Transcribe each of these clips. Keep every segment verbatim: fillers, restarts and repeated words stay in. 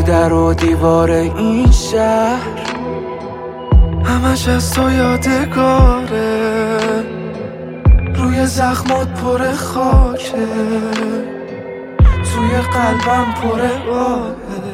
در و دیوار این شهر همش از تو یادگاره، روی زخمات پر خاکه، توی قلبم پر آهه.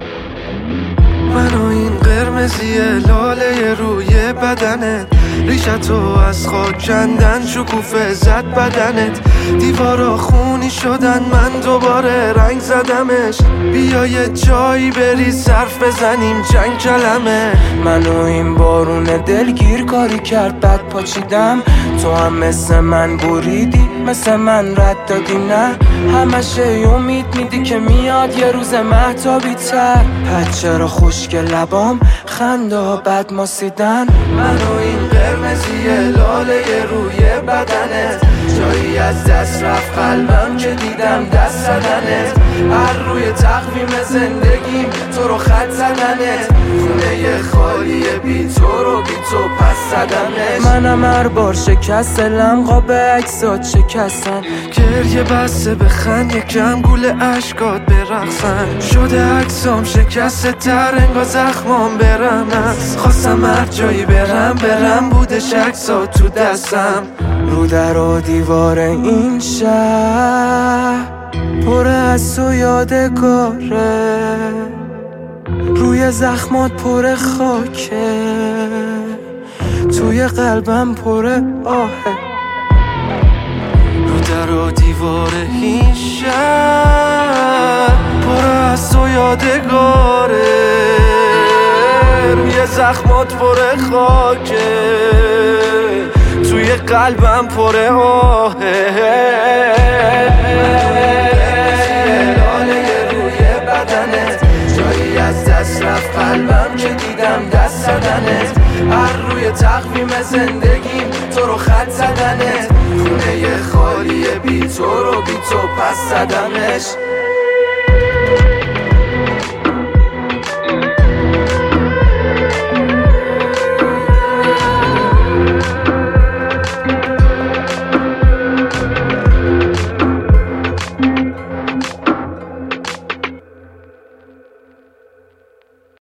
من و این قرمزی لاله روی بدنت، ریشتو از خاک کندن، شکوفه زد بدنت، دیوارا خونی شدن، من دوباره رنگ زدمش. بیا یه جایی بری صرف بزنیم چند کلمه. من و این بارون دلگیر کاری کرد بد پاچیدم، تو هم مثل من بریدی، مثل من رد دادی نه. همشه امید میدی که میاد یه روز مهتابی تر. پد چرا خشک لبام خنده ها بد ماسیدن. من و این قرمزی لاله روی بدنت، جایی از دست رفت قلبم که دیدم دست زدنت. هر روی تقویم زندگیم تو رو خط زدنت، خونه خالی بی تو رو بی تو پس زدمش. منم هر بار شکست لنقاب عکسات شکستن، گریه بسته بخند یکم گول عشقات برقصن. شده عکسام شکسته تر انگار زخمام برم است. خواستم هر جایی برم برم بودش عکسات تو دستم. رو در و دیوار این شهر پر از تو یادگاره، روی زخمات پر خاکه، توی قلبم پر آهه. رو در و دیوار این شهر پر از تو یادگاره، روی زخمات پر خاکه، توی قلبم پر آهه. لاله روی بدنت، جایی از دست رفت قلبم که دیدم دست زدنت. هر روی تقویم زندگیم تو رو خط زدنت، خونه خالی بی تو رو بی تو پس زدمش.